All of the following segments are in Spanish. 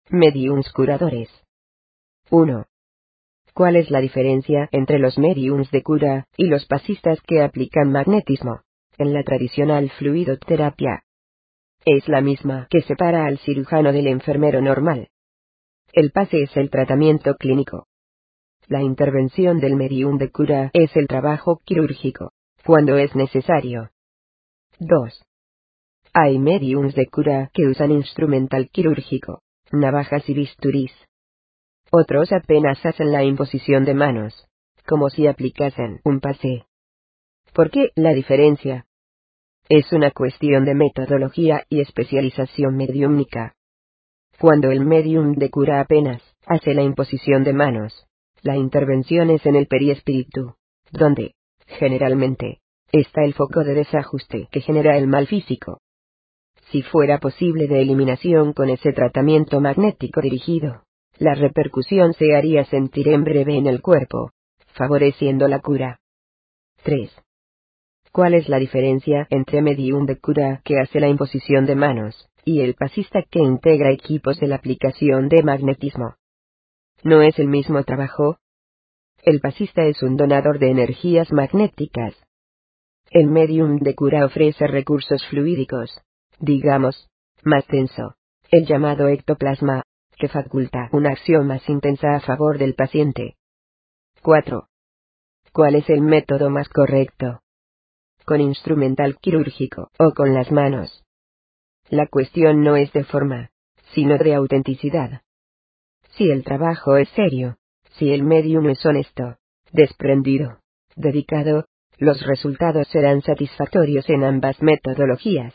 Mediums curadores. 1. ¿Cuál es la diferencia entre los mediums de cura y los pasistas que aplican magnetismo en la tradicional fluidoterapia? Es la misma que separa al cirujano del enfermero normal. El pase es el tratamiento clínico. La intervención del medium de cura es el trabajo quirúrgico, cuando es necesario. 2. Hay mediums de cura que usan instrumental quirúrgico, navajas y bisturís. Otros apenas hacen la imposición de manos, como si aplicasen un pase. ¿Por qué la diferencia? Es una cuestión de metodología y especialización mediúmnica. Cuando el medium de cura apenas hace la imposición de manos, la intervención es en el periespíritu, donde, generalmente, está el foco de desajuste que genera el mal físico. Si fuera posible de eliminación con ese tratamiento magnético dirigido, la repercusión se haría sentir en breve en el cuerpo, favoreciendo la cura. 3. ¿Cuál es la diferencia entre medium de cura que hace la imposición de manos y el pasista que integra equipos de la aplicación de magnetismo? ¿No es el mismo trabajo? El pasista es un donador de energías magnéticas. El medium de cura ofrece recursos fluídicos, digamos, más denso, el llamado ectoplasma, que faculta una acción más intensa a favor del paciente. 4. ¿Cuál es el método más correcto? ¿Con instrumental quirúrgico o con las manos? La cuestión no es de forma, sino de autenticidad. Si el trabajo es serio, si el medium es honesto, desprendido, dedicado, los resultados serán satisfactorios en ambas metodologías.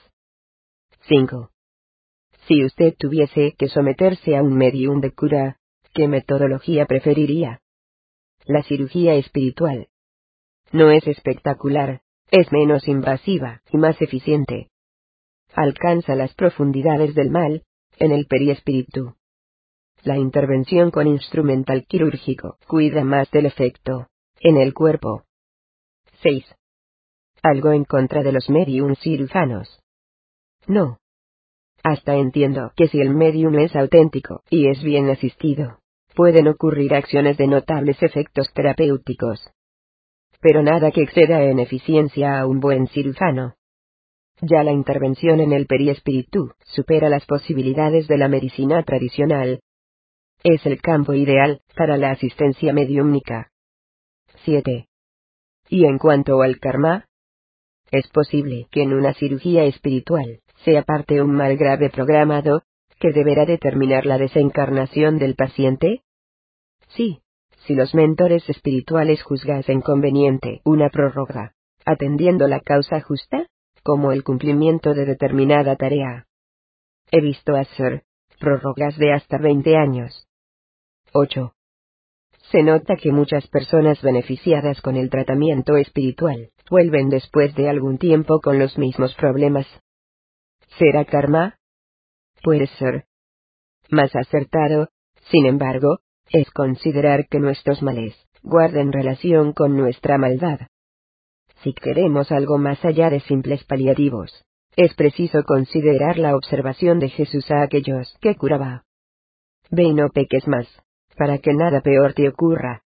5. Si usted tuviese que someterse a un medium de cura, ¿qué metodología preferiría? La cirugía espiritual. No es espectacular, es menos invasiva y más eficiente. Alcanza las profundidades del mal, en el periespíritu. La intervención con instrumental quirúrgico cuida más del efecto, en el cuerpo. 6. ¿Algo en contra de los mediums cirujanos? No. Hasta entiendo que si el medium es auténtico y es bien asistido, pueden ocurrir acciones de notables efectos terapéuticos. Pero nada que exceda en eficiencia a un buen cirujano. Ya la intervención en el periespíritu supera las posibilidades de la medicina tradicional. Es el campo ideal para la asistencia mediúmnica. 7. ¿Y en cuanto al karma? ¿Es posible que en una cirugía espiritual sea parte un mal grave programado, que deberá determinar la desencarnación del paciente? Sí, si los mentores espirituales juzgasen conveniente una prórroga, atendiendo la causa justa, como el cumplimiento de determinada tarea. He visto hacer prórrogas de hasta 20 años. 8. Se nota que muchas personas beneficiadas con el tratamiento espiritual vuelven después de algún tiempo con los mismos problemas. ¿Será karma? Puede ser. Más acertado, sin embargo, es considerar que nuestros males guarden relación con nuestra maldad. Si queremos algo más allá de simples paliativos, es preciso considerar la observación de Jesús a aquellos que curaba. Ve y no peques más, para que nada peor te ocurra.